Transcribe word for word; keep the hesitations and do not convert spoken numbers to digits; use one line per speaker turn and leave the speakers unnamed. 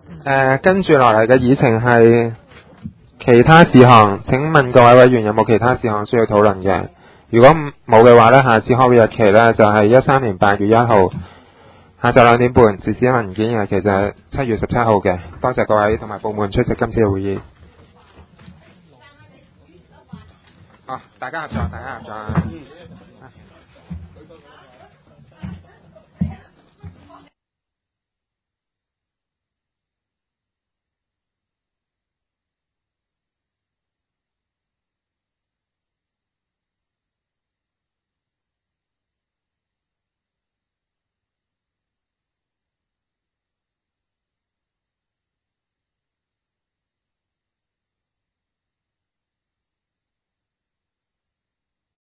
誒，跟住落嚟嘅議程係其他事項。請問各位委員有冇其他事項需要討論嘅？如果冇嘅話呢，下次開會日期呢就係一三年八月一號下晝兩點半，截止文件日期就係七月十七號嘅。多謝各位同埋部門出席今次嘅會議。哦，大家合作，大家合作。